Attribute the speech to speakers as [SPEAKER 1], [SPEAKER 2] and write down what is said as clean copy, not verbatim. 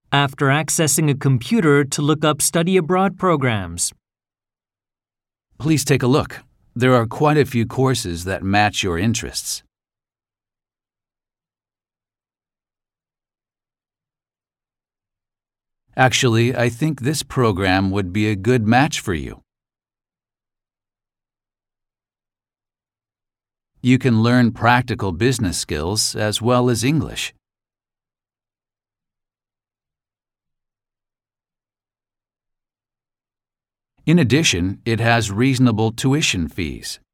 [SPEAKER 1] after accessing a computer to look up study abroad programs.
[SPEAKER 2] Please take a look. There are quite a few courses that match your interests. Actually, I think this program would be a good match for you. You can learn practical business skills as well as English. In addition, it has reasonable tuition fees.